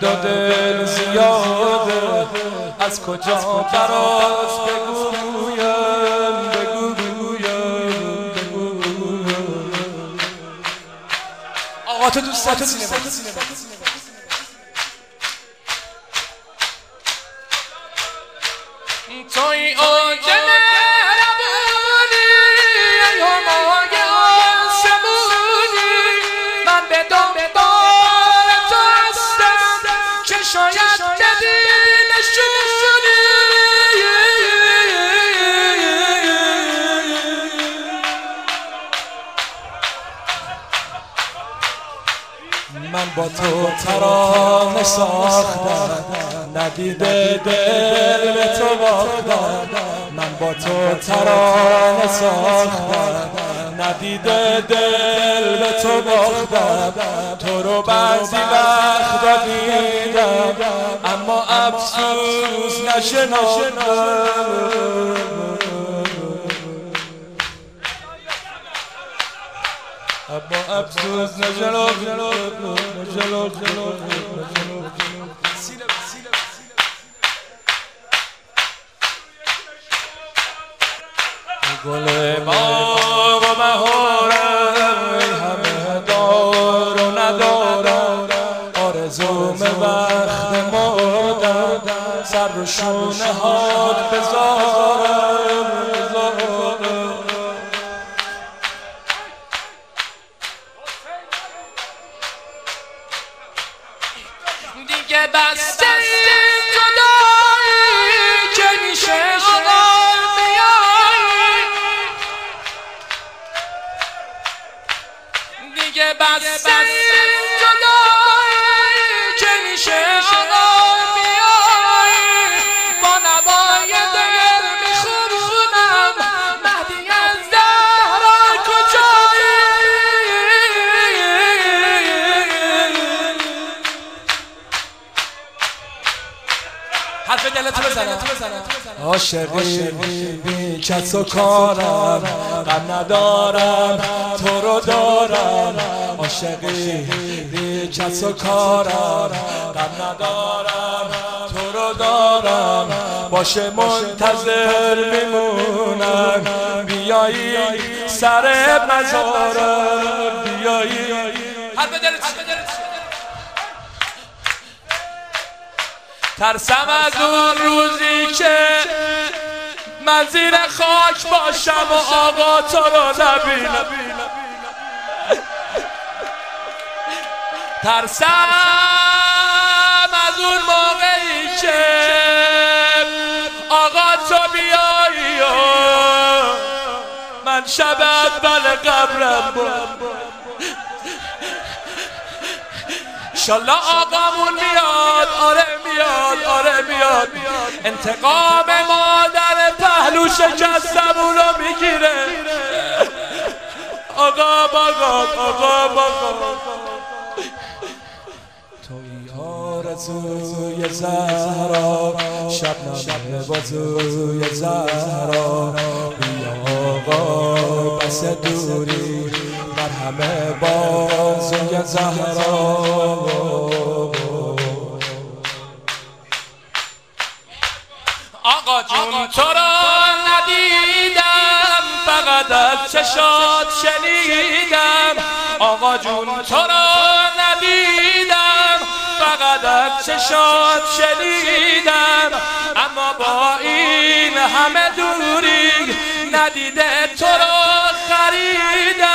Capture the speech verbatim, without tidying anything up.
درد و دل زیاده، از کجا برات بگویم بگو بگویم بگویم. آقا تو دوستاتو سینه بگو توی اوج مهربونی ای همای آسمونی، من به دنبال تو هستم که شاید بدی نشونی. من با تو ترانه ساختم، ندیده دل به تو باختم. من با تو ترانه ساختم، ندیده دل به تو باختم. تو رو بعضی وقتا دیدم اما افسوس نشناختم. اما افسوس نشناختم. گل باغ و بهارم، همه دار و ندارم. آرزوم وقت مردن سر رو شونه هات بذارم. دیگه بسته این جدایی که میشه آقا بیایی، دیگه بسته این جدایی که میشه آقا بیایی. با نوای دل میخونم مهدی از زهرا کجایی. حرف دلتو بزنم. عاشقی بی کس و کارم، غم ندارم تو رو دارم. عاشقی بی کس و کارم، غم ندارم تو رو دارم. باشه منتظر میمونم بیایی سر مزارم بیایی. حرف دلتو ترسم از اون روزی که من زیر خاک باشم و آقا تو رو نبینم. ترسم از اون موقعی که آقا تو بیایی و من شب اول قبرم بود. انشالله آقامون میاد، آره میاد، آره میاد. انتقام مادر پهلو شکستمون رو میگیره. آقا آقا آقا آقا توی آرزوی زهرا، شبنم بازوی زهرا. بیا آقا بس دوری مرهم بازوی زهرا. آقا جون تو را ندیدم، فقط از چشات شنیدم. آقا جون تو را ندیدم، فقط از چشات شنیدم. اما با این همه دوری ندیده تو را خریدم.